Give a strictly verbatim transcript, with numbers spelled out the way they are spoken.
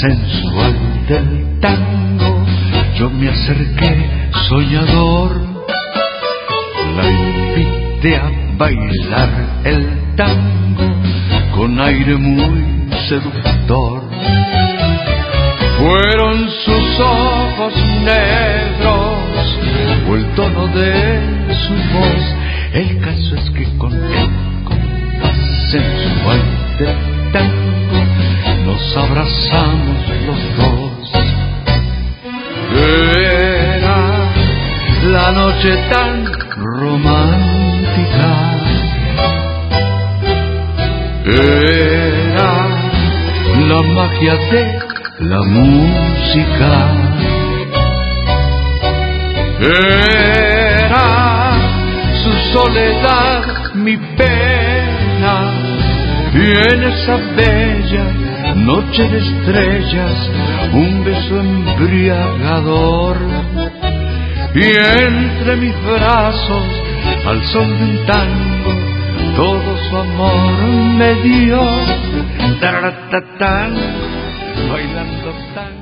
sensual del tango, yo me acerqué soñador, la invité a bailar el tango con aire muy seductor. Fueron sus ojos negros o el tono de su voz, el caso es que con el compás sensual del tango nos abrazamos los dos. Era la noche tan romántica, era la magia de la música, era su soledad mi pena, y en esa bella noche de estrellas un beso embriagador, y entre mis brazos al son de un tango todo su amor me dio, taratatán, bailando tango.